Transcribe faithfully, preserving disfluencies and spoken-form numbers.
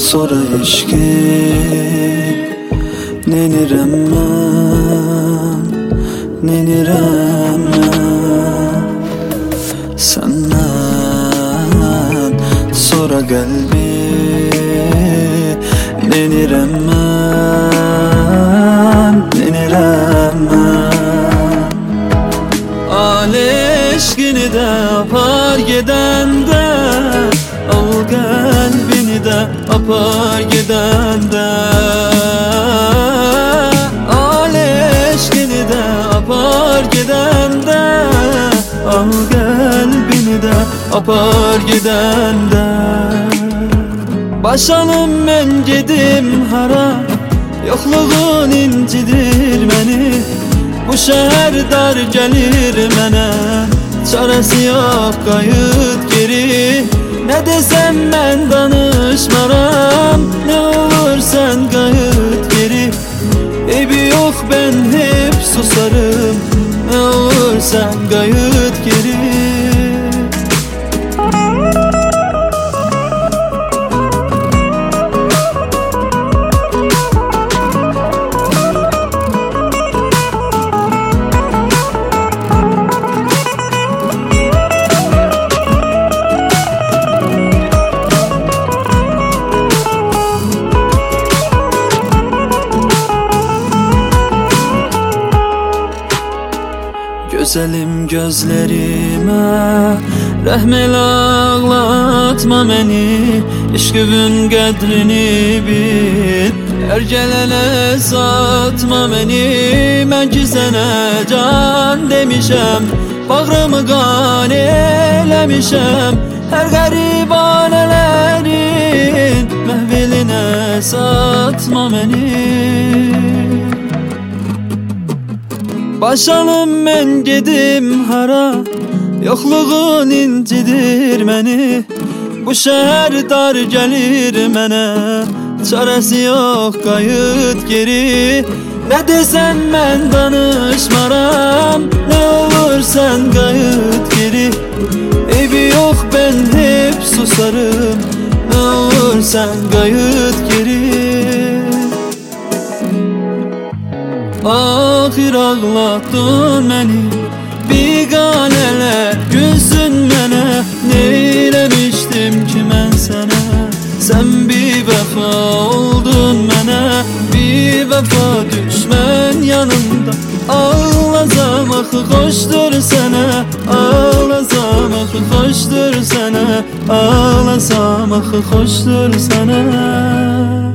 sonra eşkin nenirem mən, nenirem mən. Senden sonra kalbi nenirem mən, nenirem mən. Aleşkini de apar gidende, al kalbini de apar gidende. Aleşkini de apar gidende, al kalbini de apar gidende. Başalım ben gedim hara, yokluğun incidir beni. Bu şehir dar gelir mənə, çaresi yok kayıt geri. Ne desem ben danışmaram, ne olur sen kayıt geri. Eybi yok ben hep susarım, ne olur sen kayıt geri. Güzelim gözlerime rahmel ağlatma beni. İşkıvün kadrini bil, her gelene satma beni. Ben ki sana can demişem, bağrımı kan eylemişem. Her garibanelerin mehveline satma beni. Başalım ben gedim hara, yokluğun incidir beni. Bu şehir dar gelir mənə, çaresi yok kayıt geri. Ne desen ben danışmaram, ne olur sen kayıt geri. Eybi yok ben hep susarım, ne olur sen kayıt geri. Ahir ağlattın beni, biganeler gülsün mənə. Neylemiştim ki mən sənə, sen bir vefa oldun mənə. Bir vefa düşmən yanımda, ağlasam axı xoşdur sənə. Ağlasam axı xoşdur sənə, ağlasam axı xoşdur sənə.